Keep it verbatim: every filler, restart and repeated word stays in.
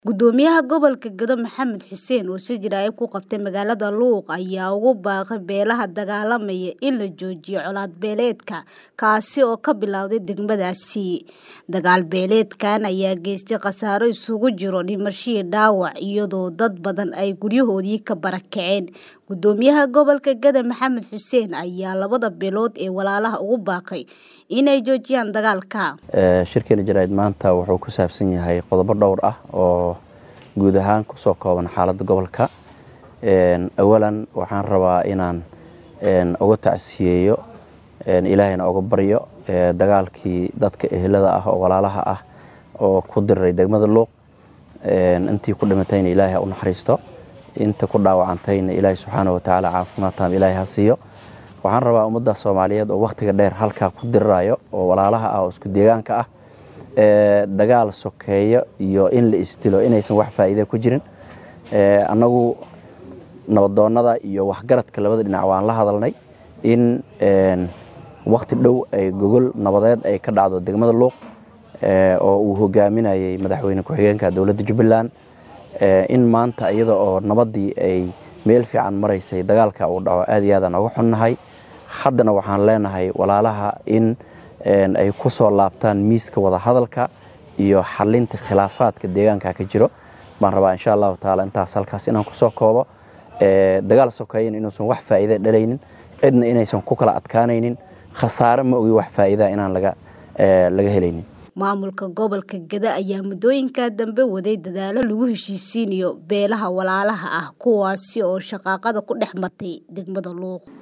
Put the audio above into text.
Gudoomiyaha gobolka Gedo Maxamed Xuseen oo si jiraayad ku qabtay magaalada Luuq ayaa ugu baaqay beelaha dagaalamaya in la joojiyo colaad beeleedka kaasi oo ka bilowday degmadaasi. Dagaal beeleedkan ayaa geystay khasaaro isugu jiro dhimasho iyo dhaawac iyadoo dad badan ay guryahoodii ka barakaceen. Gudoomiyaha gobolka Gedo Maxamed Xuseen ayaa labada beelood ee walaalaha ugu baaqay inay joojiyaan dagaalka. Shirkii jiraayad maanta wuxuu ku saabsan yahay qodobo dhowr ah oo guud ahaan ku soo kooban xaaladda gobolka. Een awalan waxaan rabaa inaan een uga tacsiyeeyo een ilaahayna uga baryo dagaalkii dadka ehelada ah oo walaalaha ah oo ku diray degmada Luuq. Een intii ku dhimatayna ilaahay u naxariisto, inta ku dhaawacantayna ilaahay subxaanahu wa ta'aala caafimaad taam ilaahay ha siiyo. Waxaan rabaa ummadda Soomaaliyeed oo waqtiga dheer halka ku diraayo oo walaalaha ah oo isku deegaanka ah ee dagaal sokeeyo iyo in la istilo inaysan wax faa'iido ku jirin. Ee anagu nabadoonnada iyo waxgaradka labada dhinac waan la hadalnay in een waqti dhow ay gogol nabadeed ay ka dhacdo degmada Luuq ee oo uu hogaaminayay madaxweyne ku-xigeenka dawladda Jubbaland. Ee in maanta iyada oo nabadii ay meel fiican maraysay dagaalka uu dhaco aad iyo aad aan uga xunnahay. Haddana waxaan leenahay walaalaha in een ay ku soo laabtaan miiska wada hadalka iyo xalinta khilaafaadka deegaanka ka jiro. Baan rabaa insha Allah ta'ala intaas halkaas inaan ku soo koobo ee dagaal sokeeyeen inuusan wax faa'iido dhalaynin, cidna inaysan ku kala adkaanaynin, khasaare ma ogi wax faa'iido inaan laga ee laga helaynin. Maamulka gobolka Gedo ayaa muddooyinka dambe waday dadaalo lagu heshiisiinayo beelaha walaalaha ah kuwaasi oo shaqaaqada ku dhex martay degmada Luuq.